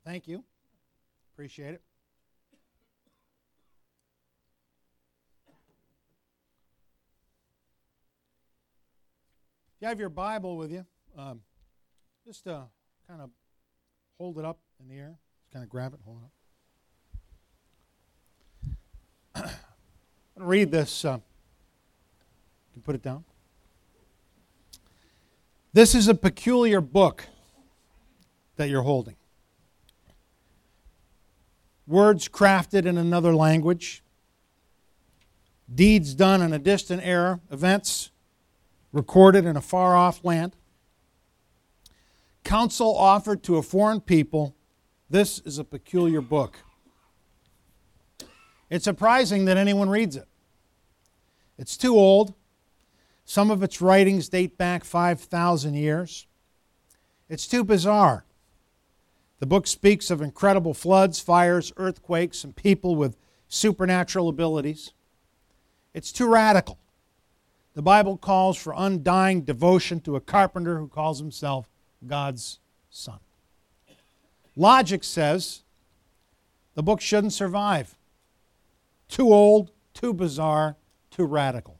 Thank you. Appreciate it. If you have your Bible with you, just kind of hold it up in the air. Just kind of grab it, hold it up. I'm going to read this. You can put it down. This is a peculiar book that you're holding. Words crafted in another language, deeds done in a distant era, events recorded in a far-off land, counsel offered to a foreign people. This is a peculiar book. It's surprising that anyone reads it. It's too old. Some of its writings date back 5,000 years. It's too bizarre. The book speaks of incredible floods, fires, earthquakes, and people with supernatural abilities. It's too radical. The Bible calls for undying devotion to a carpenter who calls himself God's Son. Logic says the book shouldn't survive. Too old, too bizarre, too radical.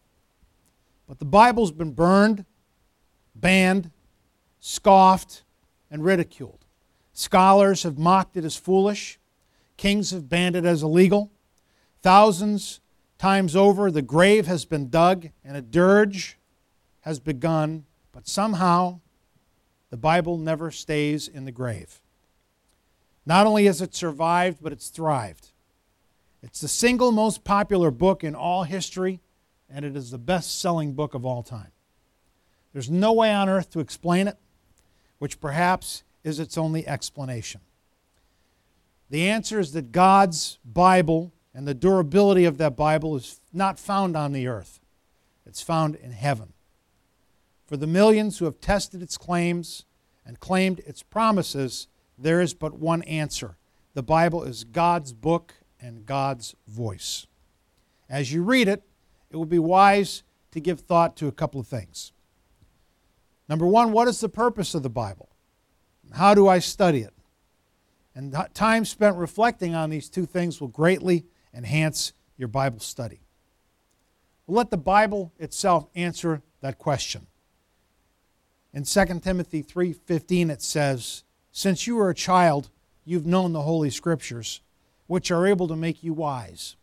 But the Bible's been burned, banned, scoffed, and ridiculed. Scholars have mocked it as foolish. Kings have banned it as illegal. Thousands times over, the grave has been dug and a dirge has begun, but somehow the Bible never stays in the grave. Not only has it survived, but it's thrived. It's the single most popular book in all history, and it is the best-selling book of all time. There's no way on earth to explain it, which perhaps is its only explanation. The answer is that God's Bible and the durability of that Bible is not found on the earth. It's found in heaven. For the millions who have tested its claims and claimed its promises, there is but one answer. The Bible is God's book and God's voice. As you read it, it will be wise to give thought to a couple of things. Number one, what is the purpose of the Bible? How do I study it? And time spent reflecting on these two things will greatly enhance your Bible study. We'll let the Bible itself answer that question. In 2 Timothy 3:15 it says, "Since you were a child, you've known the Holy Scriptures, which are able to make you wise.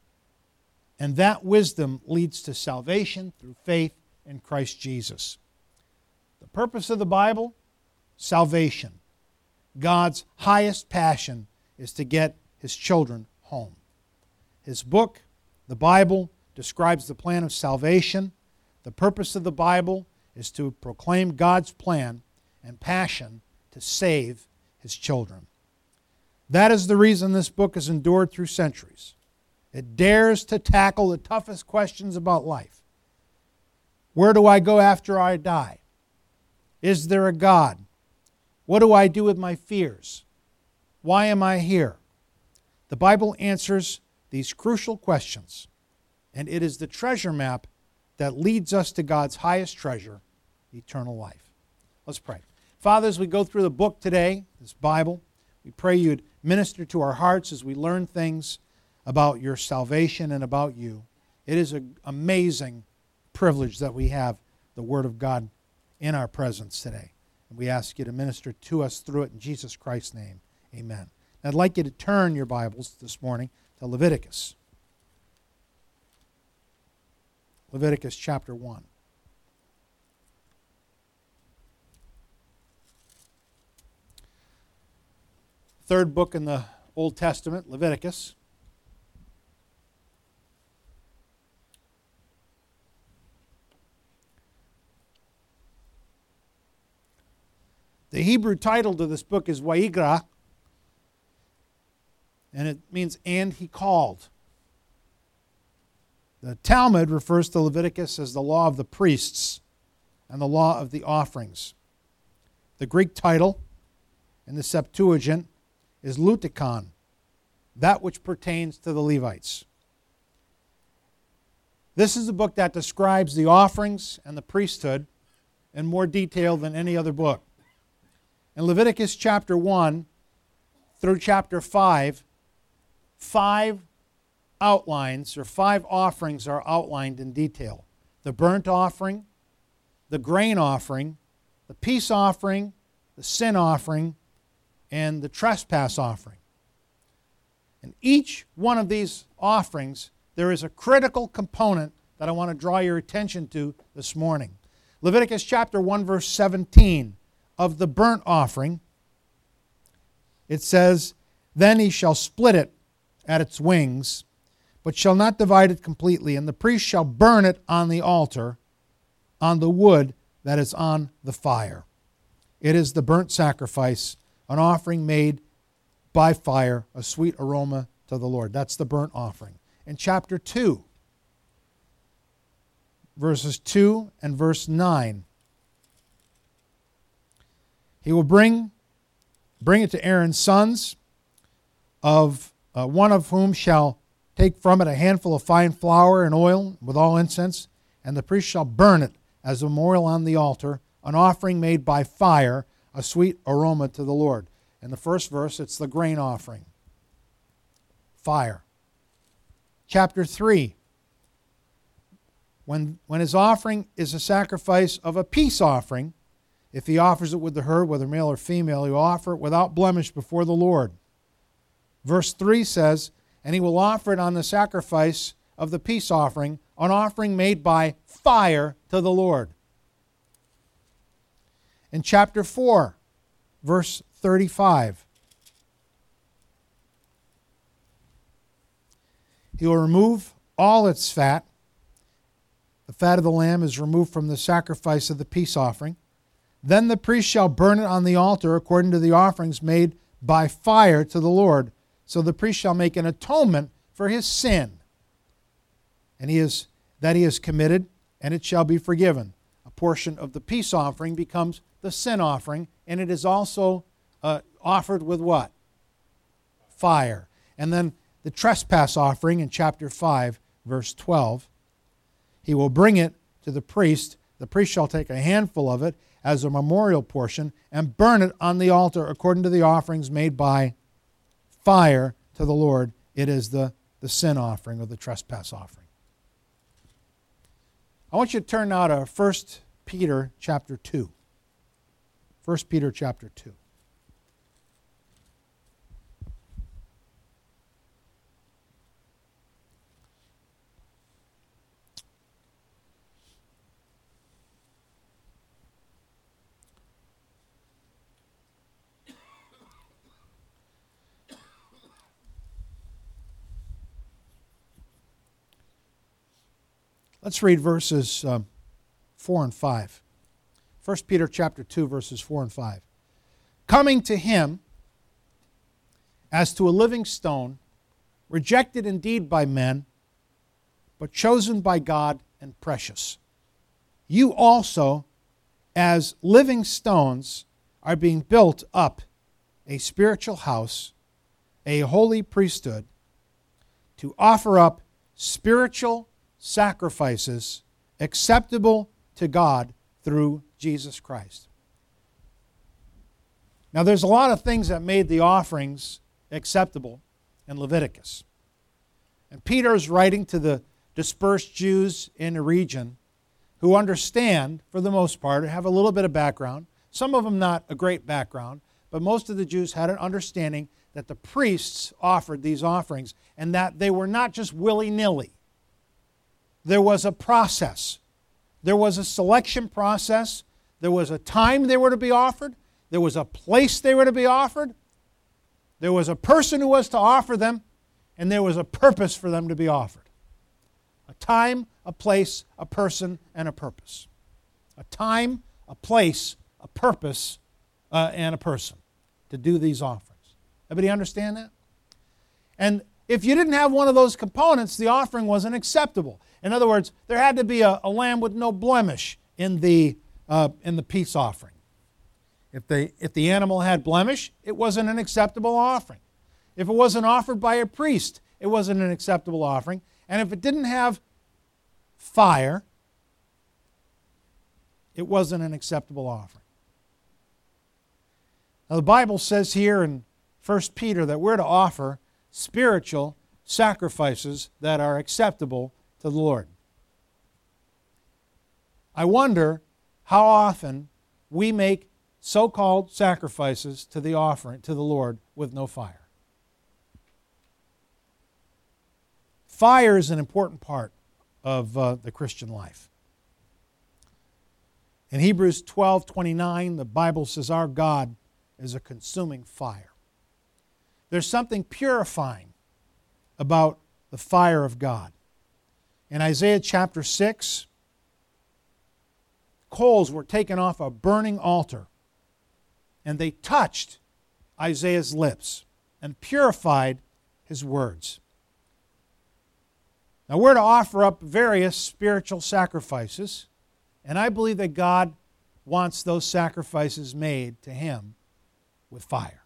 And that wisdom leads to salvation through faith in Christ Jesus." The purpose of the Bible? Salvation. God's highest passion is to get His children home. His book, the Bible, describes the plan of salvation. The purpose of the Bible is to proclaim God's plan and passion to save His children. That is the reason this book has endured through centuries. It dares to tackle the toughest questions about life. Where do I go after I die? Is there a God? What do I do with my fears? Why am I here? The Bible answers these crucial questions, and it is the treasure map that leads us to God's highest treasure, eternal life. Let's pray. Father, as we go through the book today, this Bible, we pray you'd minister to our hearts as we learn things about your salvation and about you. It is an amazing privilege that we have the Word of God in our presence today. And we ask you to minister to us through it in Jesus Christ's name. Amen. I'd like you to turn your Bibles this morning to Leviticus. Leviticus chapter 1. Third book in the Old Testament, Leviticus. The Hebrew title to this book is Vayikra, and it means "and he called." The Talmud refers to Leviticus as the law of the priests and the law of the offerings. The Greek title in the Septuagint is Lutikon, that which pertains to the Levites. This is a book that describes the offerings and the priesthood in more detail than any other book. In Leviticus chapter 1, through chapter 5, 5 outlines or 5 offerings are outlined in detail. The burnt offering, the grain offering, the peace offering, the sin offering, and the trespass offering. In each one of these offerings, there is a critical component that I want to draw your attention to this morning. Leviticus chapter 1, verse 17, of the burnt offering, it says, "Then he shall split it at its wings, but shall not divide it completely, and the priest shall burn it on the altar, on the wood that is on the fire. It is the burnt sacrifice, an offering made by fire, a sweet aroma to the Lord." That's the burnt offering. In chapter 2, verses 2 and verse 9, he will bring it to Aaron's sons, of one of whom shall take from it a handful of fine flour and oil with all incense, and the priest shall burn it as a memorial on the altar, an offering made by fire, a sweet aroma to the Lord. In the first verse, it's the grain offering. Fire. Chapter 3, when his offering is a sacrifice of a peace offering, if he offers it with the herd, whether male or female, he will offer it without blemish before the Lord. Verse 3 says, "And he will offer it on the sacrifice of the peace offering, an offering made by fire to the Lord." In chapter 4, verse 35, he will remove all its fat. The fat of the lamb is removed from the sacrifice of the peace offering. Then the priest shall burn it on the altar according to the offerings made by fire to the Lord. So the priest shall make an atonement for his sin, and he has committed, and it shall be forgiven. A portion of the peace offering becomes the sin offering, and it is also offered with what? Fire. And then the trespass offering in chapter 5, verse 12. He will bring it to the priest. The priest shall take a handful of it as a memorial portion and burn it on the altar according to the offerings made by fire to the Lord. It is the sin offering or the trespass offering. I want you to turn now to 1 Peter chapter 2. 1 Peter chapter 2. Let's read verses 4 and 5. 1 Peter chapter 2, verses 4 and 5. "Coming to him as to a living stone, rejected indeed by men, but chosen by God and precious. You also, as living stones, are being built up a spiritual house, a holy priesthood, to offer up spiritual sacrifices acceptable to God through Jesus Christ." Now there's a lot of things that made the offerings acceptable in Leviticus. And Peter is writing to the dispersed Jews in the region who understand, for the most part, have a little bit of background. Some of them not a great background, but most of the Jews had an understanding that the priests offered these offerings and that they were not just willy-nilly. There was a process. There was a selection process. There was a time they were to be offered. There was a place they were to be offered. There was a person who was to offer them, and there was a purpose for them to be offered. A time, a place, a person, and a purpose. A time, a place, a purpose, and a person to do these offerings. Everybody understand that? And if you didn't have one of those components, the offering wasn't acceptable. In other words, there had to be a lamb with no blemish in the peace offering. If the animal had blemish, it wasn't an acceptable offering. If it wasn't offered by a priest, it wasn't an acceptable offering. And if it didn't have fire, it wasn't an acceptable offering. Now the Bible says here in 1 Peter that we're to offer spiritual sacrifices that are acceptable to the Lord. I wonder how often we make so-called sacrifices to the offering to the Lord with no fire. Fire is an important part of the Christian life. In Hebrews 12:29, the Bible says our God is a consuming fire. There's something purifying about the fire of God. In Isaiah chapter 6, coals were taken off a burning altar, and they touched Isaiah's lips and purified his words. Now we're to offer up various spiritual sacrifices, and I believe that God wants those sacrifices made to Him with fire.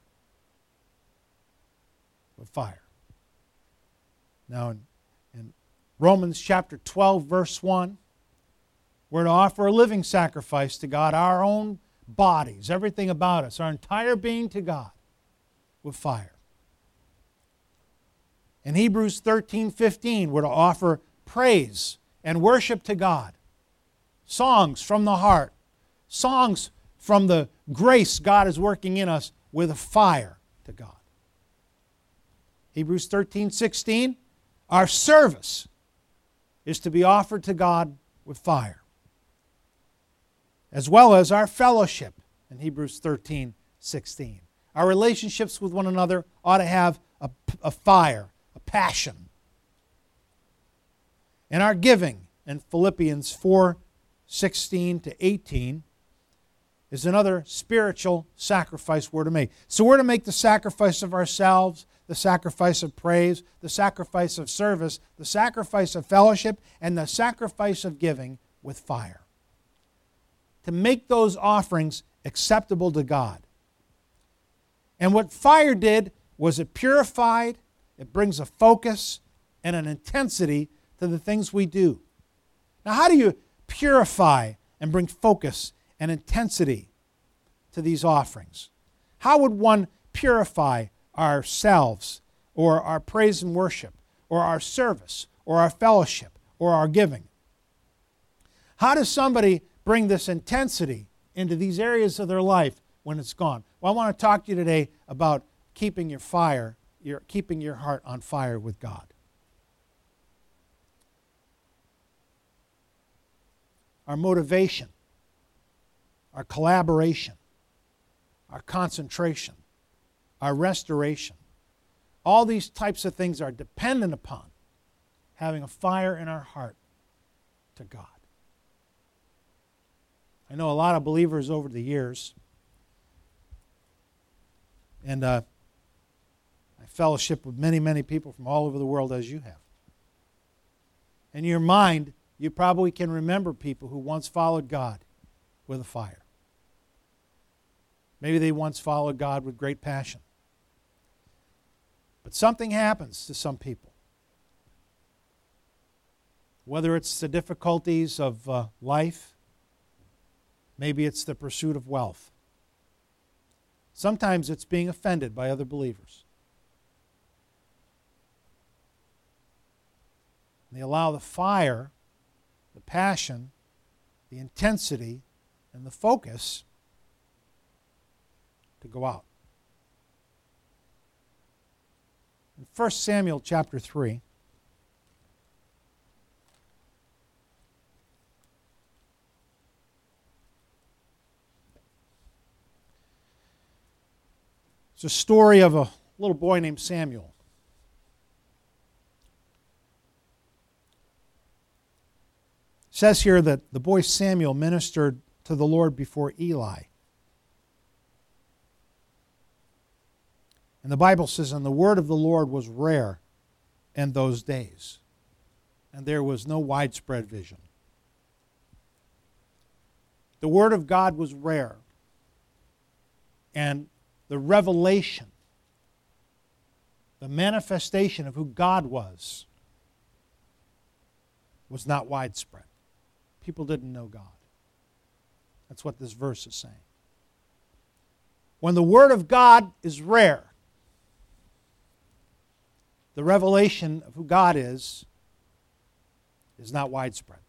With fire. Now in Romans chapter 12, verse 1, we're to offer a living sacrifice to God, our own bodies, everything about us, our entire being to God with fire. In Hebrews 13:15, we're to offer praise and worship to God. Songs from the heart. Songs from the grace God is working in us with a fire to God. Hebrews 13:16, our service is to be offered to God with fire, as well as our fellowship in Hebrews 13:16. Our relationships with one another ought to have a fire, a passion. And our giving in Philippians 4:16 to 18 is another spiritual sacrifice we're to make. So we're to make the sacrifice of ourselves, the sacrifice of praise, the sacrifice of service, the sacrifice of fellowship, and the sacrifice of giving with fire. To make those offerings acceptable to God. And what fire did was it purified, it brings a focus and an intensity to the things we do. Now, how do you purify and bring focus and intensity to these offerings? How would one purify ourselves or our praise and worship or our service or our fellowship or our giving? How does somebody bring this intensity into these areas of their life when it's gone? Well, I want to talk to you today about keeping your heart on fire with God. Our motivation, our collaboration, our concentration, our restoration, all these types of things are dependent upon having a fire in our heart to God. I know a lot of believers over the years, and I fellowship with many, many people from all over the world, as you have. In your mind, you probably can remember people who once followed God with a fire. Maybe they once followed God with great passion. But something happens to some people. Whether it's the difficulties of life, maybe it's the pursuit of wealth. Sometimes it's being offended by other believers. They allow the fire, the passion, the intensity, and the focus to go out. In 1 Samuel chapter 3, it's a story of a little boy named Samuel. It says here that the boy Samuel ministered to the Lord before Eli. And the Bible says, and the word of the Lord was rare in those days, and there was no widespread vision. The word of God was rare, and the revelation, the manifestation of who God was not widespread. People didn't know God. That's what this verse is saying. When the Word of God is rare, the revelation of who God is not widespread.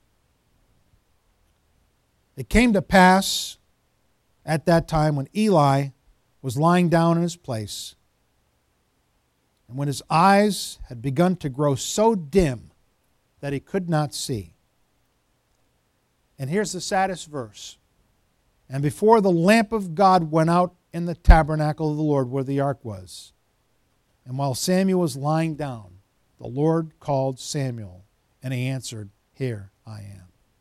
It came to pass at that time when Eli was lying down in his place, and when his eyes had begun to grow so dim that he could not see. And here's the saddest verse. And before the lamp of God went out in the tabernacle of the Lord where the ark was, and while Samuel was lying down, the Lord called Samuel, and he answered, "Here I am."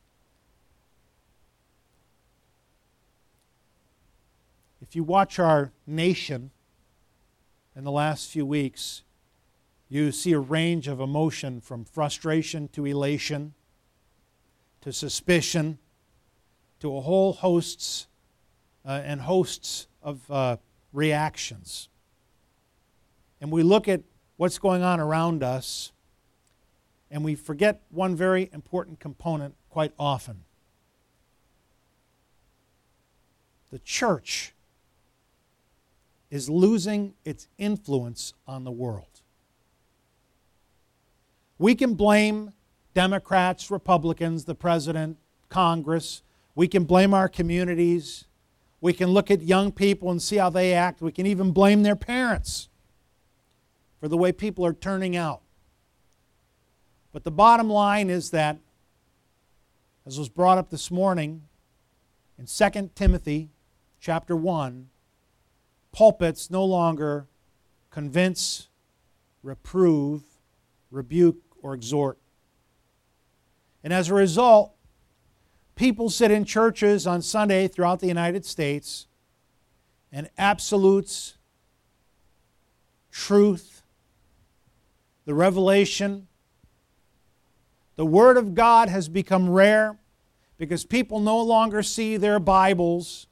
If you watch our nation in the last few weeks, you see a range of emotion from frustration to elation to suspicion to a whole hosts of reactions. And we look at what's going on around us, and we forget one very important component quite often. The church is losing its influence on the world. We can blame Democrats, Republicans, the president, Congress. We can blame our communities. We can look at young people and see how they act. We can even blame their parents for the way people are turning out. But the bottom line is that, as was brought up this morning, in 2 Timothy chapter 1, pulpits no longer convince, reprove, rebuke, or exhort. And as a result, people sit in churches on Sunday throughout the United States, and absolutes, truth, the revelation, the Word of God has become rare because people no longer see their Bibles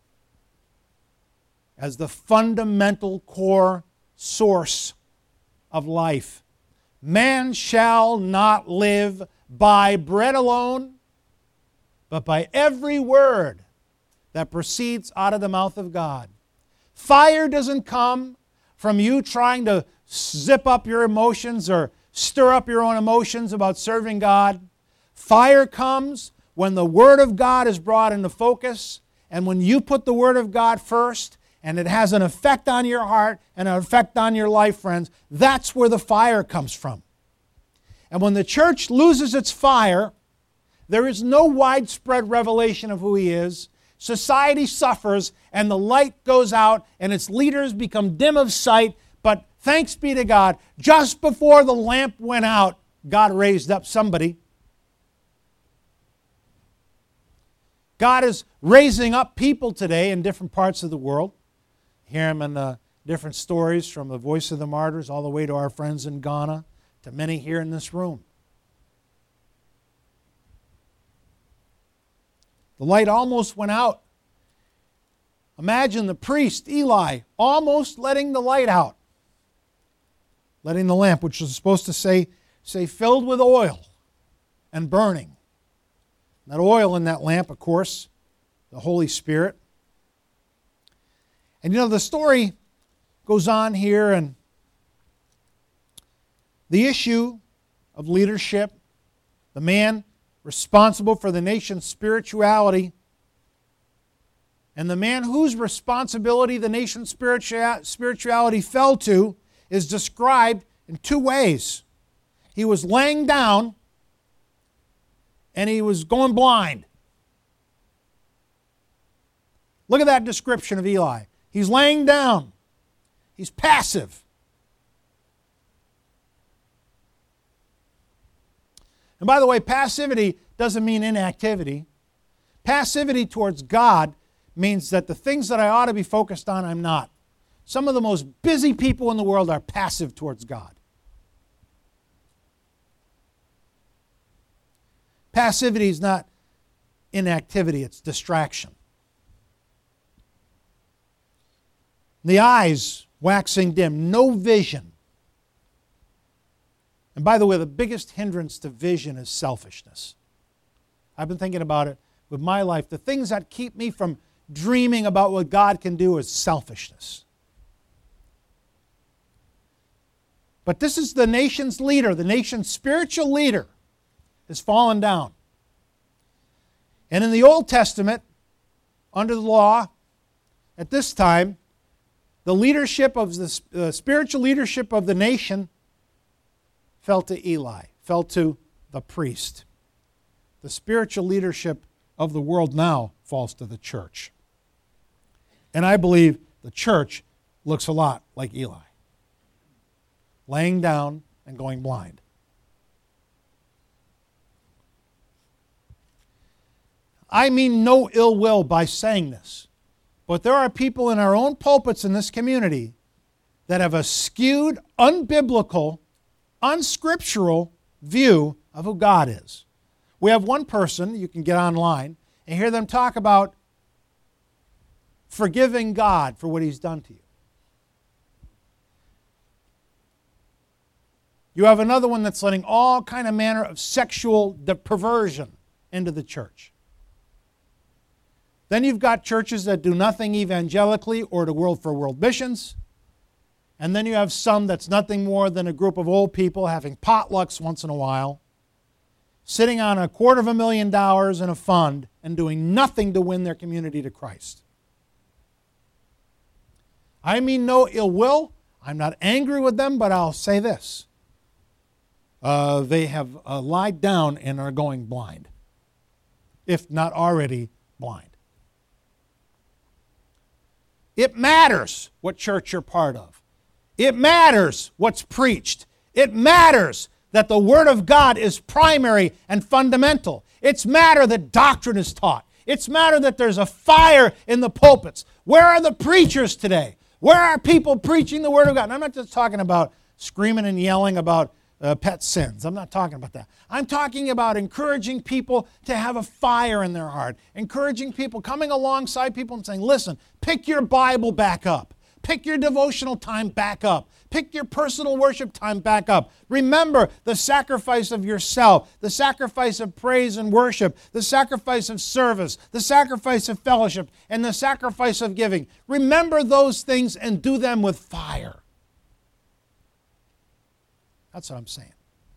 as the fundamental core source of life. Man shall not live by bread alone, but by every word that proceeds out of the mouth of God. Fire doesn't come from you trying to zip up your emotions or stir up your own emotions about serving God. Fire comes when the Word of God is brought into focus, and when you put the Word of God first, and it has an effect on your heart and an effect on your life, friends. That's where the fire comes from. And when the church loses its fire, there is no widespread revelation of who He is. Society suffers, and the light goes out, and its leaders become dim of sight. But thanks be to God, just before the lamp went out, God raised up somebody. God is raising up people today in different parts of the world. Hear them in different stories, from the Voice of the Martyrs all the way to our friends in Ghana, to many here in this room. The light almost went out. Imagine the priest, Eli, almost letting the light out. Letting the lamp, which was supposed to say filled with oil and burning. That oil in that lamp, of course, the Holy Spirit. And you know, the story goes on here, and the issue of leadership, the man responsible for the nation's spirituality, and the man whose responsibility the nation's spirituality fell to, is described in two ways. He was laying down, and he was going blind. Look at that description of Eli. He's laying down. He's passive. And by the way, passivity doesn't mean inactivity. Passivity towards God means that the things that I ought to be focused on, I'm not. Some of the most busy people in the world are passive towards God. Passivity is not inactivity, it's distraction. The eyes waxing dim, no vision. And by the way, the biggest hindrance to vision is selfishness. I've been thinking about it with my life. The things that keep me from dreaming about what God can do is selfishness. But this is the nation's leader, the nation's spiritual leader has fallen down. And in the Old Testament, under the law, at this time, the leadership of the spiritual leadership of the nation fell to Eli, fell to the priest. The spiritual leadership of the world now falls to the church. And I believe the church looks a lot like Eli, laying down and going blind. I mean no ill will by saying this, but there are people in our own pulpits in this community that have a skewed, unbiblical, unscriptural view of who God is. We have one person, you can get online and hear them talk about forgiving God for what He's done to you. You have another one that's letting all kind of manner of sexual perversion into the church. Then you've got churches that do nothing evangelically or to world for world missions. And then you have some that's nothing more than a group of old people having potlucks once in a while, sitting on $250,000 in a fund and doing nothing to win their community to Christ. I mean no ill will. I'm not angry with them, but I'll say this. They have lied down and are going blind, if not already blind. It matters what church you're part of. It matters what's preached. It matters that the Word of God is primary and fundamental. It's matter that doctrine is taught. It's matter that there's a fire in the pulpits. Where are the preachers today? Where are people preaching the Word of God? And I'm not just talking about screaming and yelling about pet sins. I'm not talking about that. I'm talking about encouraging people to have a fire in their heart. Encouraging people, coming alongside people and saying, listen, pick your Bible back up. Pick your devotional time back up. Pick your personal worship time back up. Remember the sacrifice of yourself, the sacrifice of praise and worship, the sacrifice of service, the sacrifice of fellowship, and the sacrifice of giving. Remember those things and do them with fire. That's what I'm saying.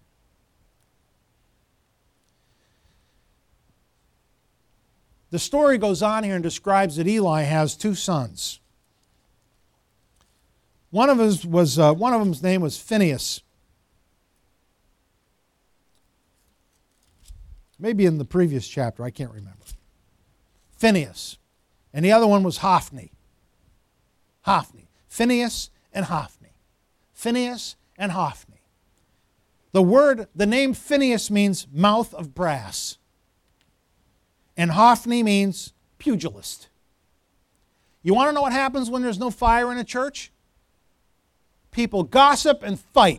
The story goes on here and describes that Eli has two sons. One of them's name was Phinehas. Maybe in the previous chapter, I can't remember. Phinehas. And the other one was Hophni. Hophni. Phinehas and Hophni. Phinehas and Hophni. The name Phinehas means mouth of brass. And Hophni means pugilist. You want to know what happens when there's no fire in a church? People gossip and fight.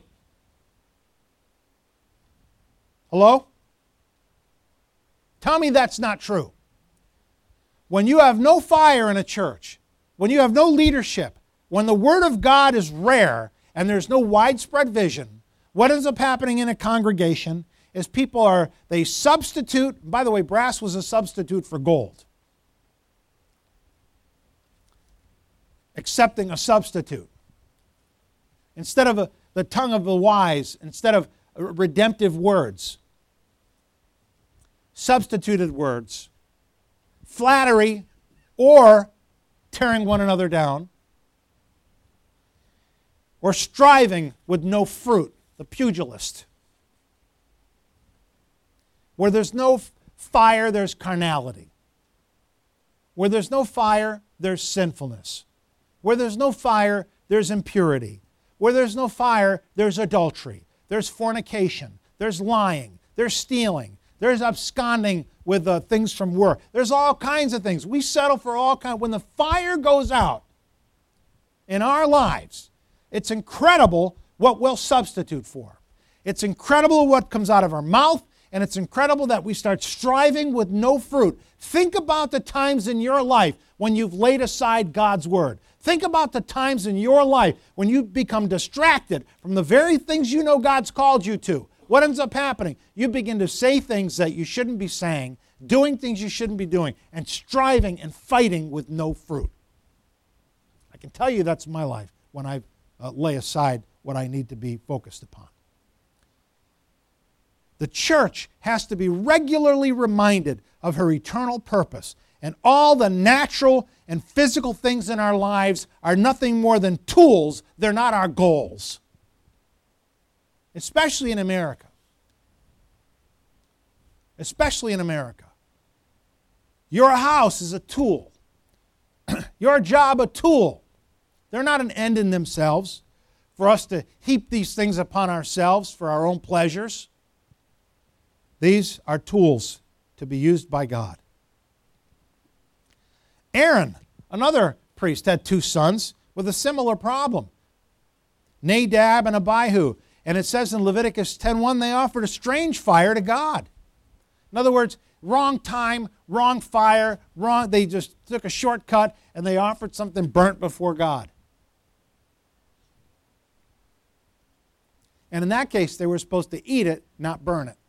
Hello? Tell me that's not true. When you have no fire in a church, when you have no leadership, when the Word of God is rare and there's no widespread vision, what ends up happening in a congregation is they substitute, by the way, brass was a substitute for gold. Accepting a substitute. Instead of the tongue of the wise, instead of redemptive words, substituted words, flattery, or tearing one another down, or striving with no fruit, the pugilist. Where there's no fire, there's carnality. Where there's no fire, there's sinfulness. Where there's no fire, there's impurity. Where there's no fire, there's adultery. There's fornication. There's lying. There's stealing. There's absconding with things from work. There's all kinds of things. We settle for all kinds. When the fire goes out in our lives, it's incredible what we'll substitute for. It's incredible what comes out of our mouth, and it's incredible that we start striving with no fruit. Think about the times in your life when you've laid aside God's Word. Think about the times in your life when you become distracted from the very things you know God's called you to. What ends up happening? You begin to say things that you shouldn't be saying, doing things you shouldn't be doing, and striving and fighting with no fruit. I can tell you that's my life when I lay aside what I need to be focused upon. The church has to be regularly reminded of her eternal purpose, and all the natural and physical things in our lives are nothing more than tools. They're not our goals, especially in America. Especially in America. Your house is a tool. Your job a tool. They're not an end in themselves for us to heap these things upon ourselves for our own pleasures. These are tools to be used by God. Aaron, another priest, had 2 sons with a similar problem. Nadab and Abihu. And it says in Leviticus 10:1, they offered a strange fire to God. In other words, wrong time, wrong fire, they just took a shortcut and they offered something burnt before God. And in that case, they were supposed to eat it, not burn it.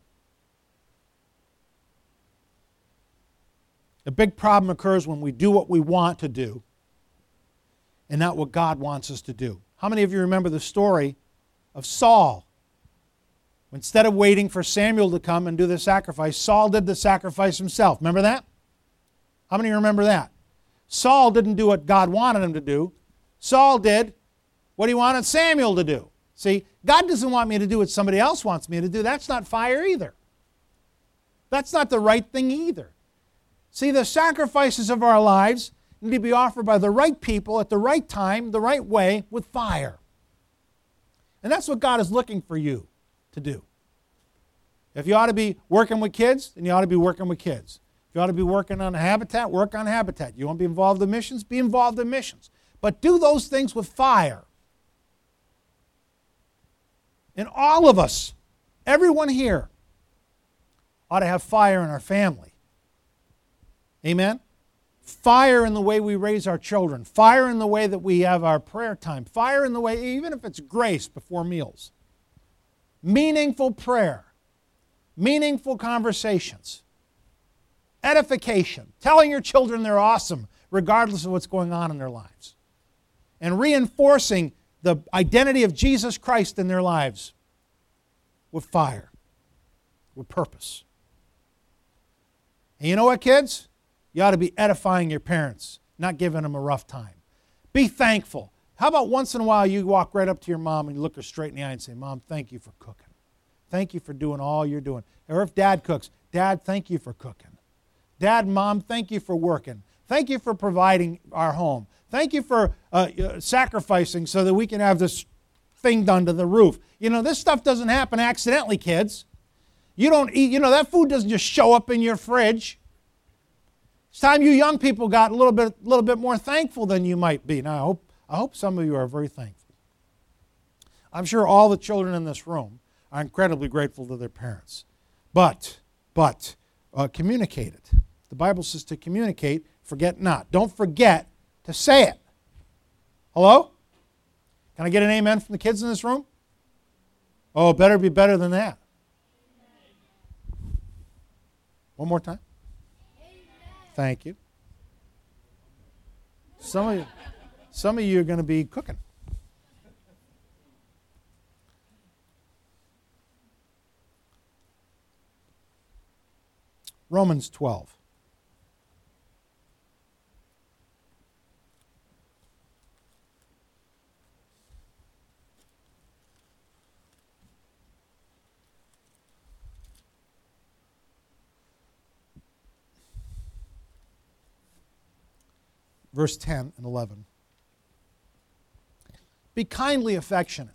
A big problem occurs when we do what we want to do and not what God wants us to do. How many of you remember the story of Saul? Instead of waiting for Samuel to come and do the sacrifice, Saul did the sacrifice himself. Remember that? How many remember that? Saul didn't do what God wanted him to do. Saul did what he wanted Samuel to do. See, God doesn't want me to do what somebody else wants me to do. That's not fire either. That's not the right thing either. See, the sacrifices of our lives need to be offered by the right people at the right time, the right way, with fire. And that's what God is looking for you to do. If you ought to be working with kids, then you ought to be working with kids. If you ought to be working on Habitat, work on Habitat. You want to be involved in missions? Be involved in missions. But do those things with fire. And all of us, everyone here, ought to have fire in our family. Amen? Fire in the way we raise our children. Fire in the way that we have our prayer time. Fire in the way, even if it's grace before meals. Meaningful prayer. Meaningful conversations. Edification. Telling your children they're awesome regardless of what's going on in their lives. And reinforcing the identity of Jesus Christ in their lives with fire. With purpose. And you know what, kids? You ought to be edifying your parents, not giving them a rough time. Be thankful. How about once in a while you walk right up to your mom and you look her straight in the eye and say, Mom, thank you for cooking. Thank you for doing all you're doing. Or if Dad cooks, Dad, thank you for cooking. Dad, Mom, thank you for working. Thank you for providing our home. Thank you for sacrificing so that we can have this thing done to the roof. You know, this stuff doesn't happen accidentally, kids. You don't eat, that food doesn't just show up in your fridge. It's time you young people got a little bit more thankful than you might be. Now, I hope some of you are very thankful. I'm sure all the children in this room are incredibly grateful to their parents. But communicate it. The Bible says to communicate, forget not. Don't forget to say it. Hello? Can I get an amen from the kids in this room? Oh, it better be better than that. One more time. Thank you. Some of you are going to be cooking. Romans 12. Verse 10 and 11. Be kindly affectionate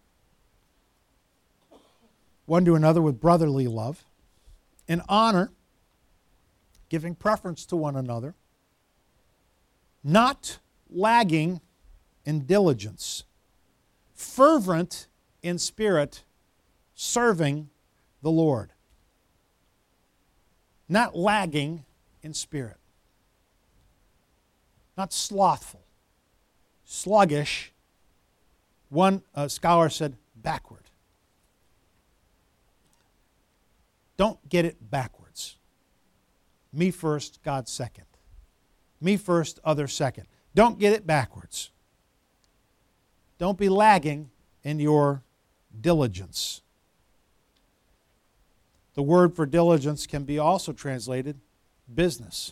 one to another with brotherly love, in honor, giving preference to one another, not lagging in diligence, fervent in spirit, serving the Lord. Not lagging in spirit. Not slothful, sluggish. One scholar said backward. Don't get it backwards. Me first, God second. Me first, other second. Don't get it backwards. Don't be lagging in your diligence. The word for diligence can be also translated business.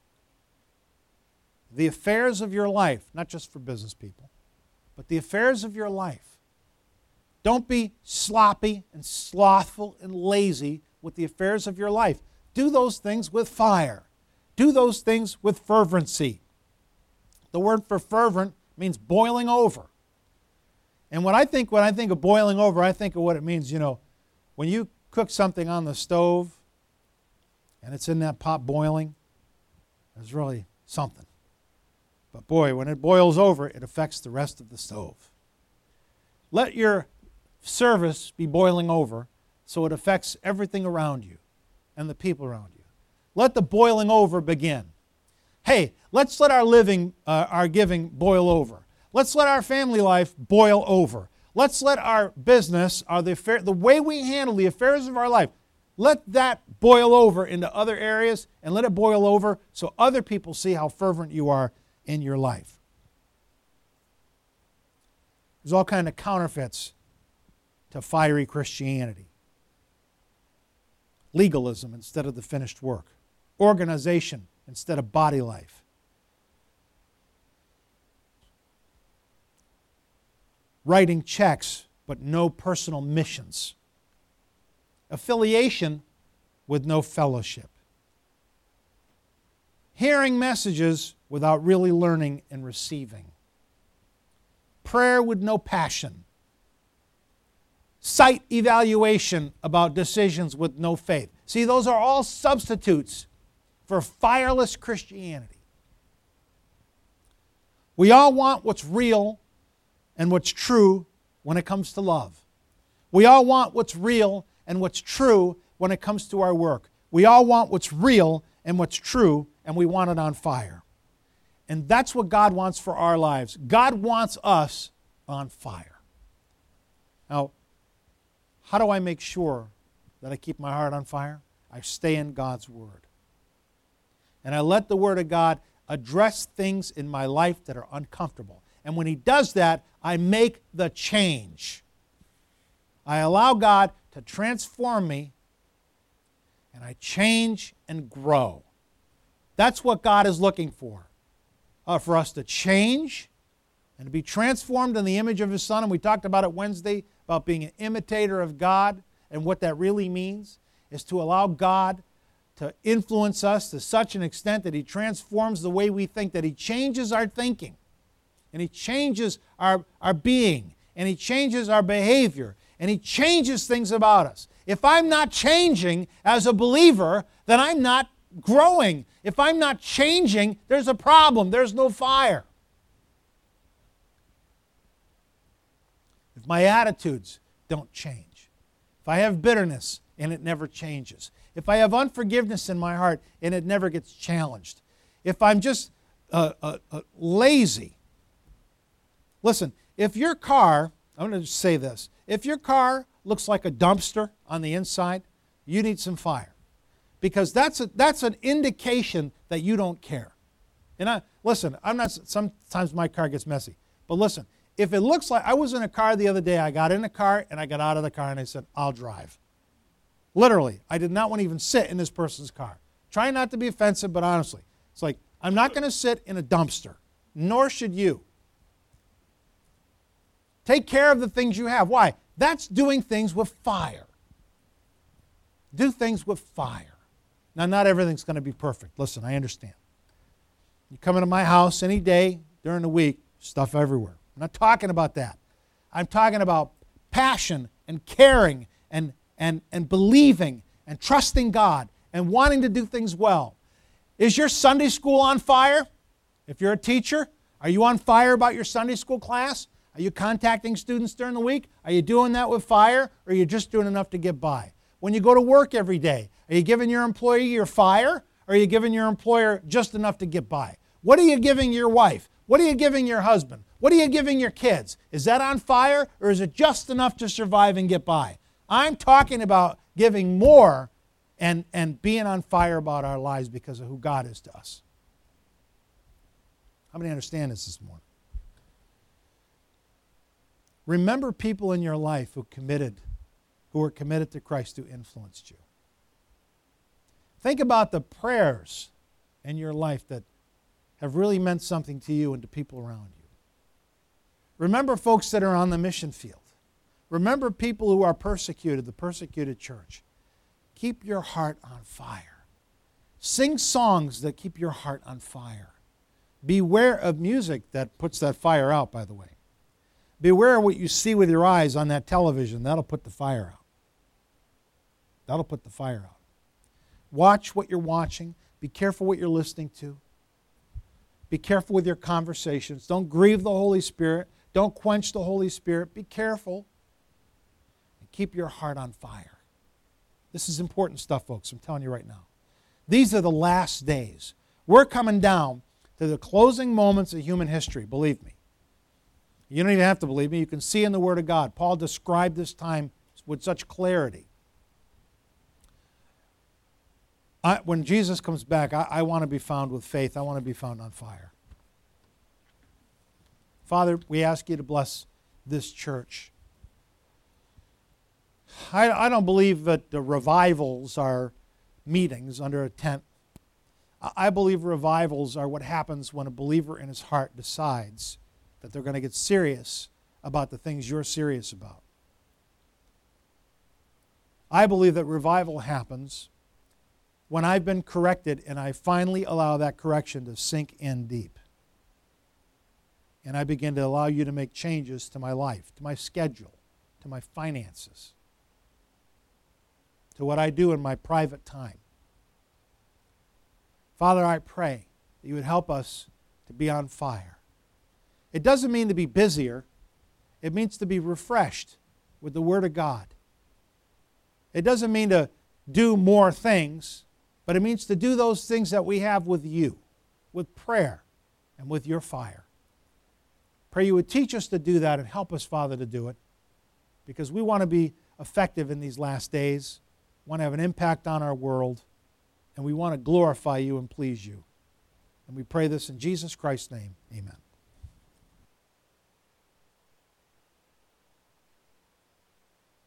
The affairs of your life, not just for business people, but the affairs of your life. Don't be sloppy and slothful and lazy with the affairs of your life. Do those things with fire. Do those things with fervency. The word for fervent means boiling over. And when I think of boiling over, I think of what it means, when you cook something on the stove and it's in that pot boiling, it's really something. But boy, when it boils over, it affects the rest of the stove. Let your service be boiling over so it affects everything around you and the people around you. Let the boiling over begin. Hey, let's let our giving boil over. Let's let our family life boil over. Let's let our business, the way we handle the affairs of our life, let that boil over into other areas and let it boil over so other people see how fervent you are in your life. There's all kinds of counterfeits to fiery Christianity. Legalism instead of the finished work. Organization instead of body life. Writing checks but no personal missions. Affiliation with no fellowship. Hearing messages without really learning and receiving. Prayer with no passion. Sight evaluation about decisions with no faith. See, those are all substitutes for fireless Christianity. We all want what's real and what's true when it comes to love. We all want what's real and what's true when it comes to our work. We all want what's real and what's true, and we want it on fire. And that's what God wants for our lives. God wants us on fire. Now, how do I make sure that I keep my heart on fire? I stay in God's Word. And I let the Word of God address things in my life that are uncomfortable. And when He does that, I make the change. I allow God to transform me, and I change and grow. That's what God is looking for us to change and to be transformed in the image of His Son. And we talked about it Wednesday, about being an imitator of God, and what that really means is to allow God to influence us to such an extent that He transforms the way we think, that He changes our thinking, and He changes our being, and He changes our behavior, and He changes things about us. If I'm not changing as a believer, then I'm not growing. If I'm not changing, there's a problem. There's no fire. If my attitudes don't change, if I have bitterness and it never changes, if I have unforgiveness in my heart and it never gets challenged, if I'm just lazy. Listen, if your car, I'm going to just say this, if your car looks like a dumpster on the inside, you need some fire. Because that's an indication that you don't care. And sometimes my car gets messy. But listen, if it looks like, I was in a car the other day, I got in a car and I got out of the car and I said, I'll drive. Literally, I did not want to even sit in this person's car. Try not to be offensive, but honestly, it's like, I'm not going to sit in a dumpster, nor should you. Take care of the things you have. Why? That's doing things with fire. Do things with fire. Now, not everything's going to be perfect. Listen, I understand. You come into my house any day during the week, stuff everywhere. I'm not talking about that. I'm talking about passion and caring and believing and trusting God and wanting to do things well. Is your Sunday school on fire? If you're a teacher, are you on fire about your Sunday school class? Are you contacting students during the week? Are you doing that with fire, or are you just doing enough to get by? When you go to work every day, are you giving your employee your fire, or are you giving your employer just enough to get by? What are you giving your wife? What are you giving your husband? What are you giving your kids? Is that on fire, or is it just enough to survive and get by? I'm talking about giving more and being on fire about our lives because of who God is to us. How many understand this morning? Remember people in your life who were committed to Christ, who influenced you. Think about the prayers in your life that have really meant something to you and to people around you. Remember folks that are on the mission field. Remember people who are persecuted, the persecuted church. Keep your heart on fire. Sing songs that keep your heart on fire. Beware of music that puts that fire out, by the way. Beware of what you see with your eyes on that television. That'll put the fire out. That'll put the fire out. Watch what you're watching. Be careful what you're listening to. Be careful with your conversations. Don't grieve the Holy Spirit. Don't quench the Holy Spirit. Be careful. And keep your heart on fire. This is important stuff, folks. I'm telling you right now. These are the last days. We're coming down to the closing moments of human history, believe me. You don't even have to believe me. You can see in the Word of God. Paul described this time with such clarity. When Jesus comes back, I want to be found with faith. I want to be found on fire. Father, we ask you to bless this church. I don't believe that the revivals are meetings under a tent. I believe revivals are what happens when a believer in his heart decides that they're going to get serious about the things you're serious about. I believe that revival happens when I've been corrected and I finally allow that correction to sink in deep. And I begin to allow you to make changes to my life, to my schedule, to my finances, to what I do in my private time. Father, I pray that you would help us to be on fire. It doesn't mean to be busier. It means to be refreshed with the Word of God. It doesn't mean to do more things, but it means to do those things that we have with you, with prayer and with your fire. Pray you would teach us to do that and help us, Father, to do it, because we want to be effective in these last days, want to have an impact on our world, and we want to glorify you and please you. And we pray this in Jesus Christ's name. Amen.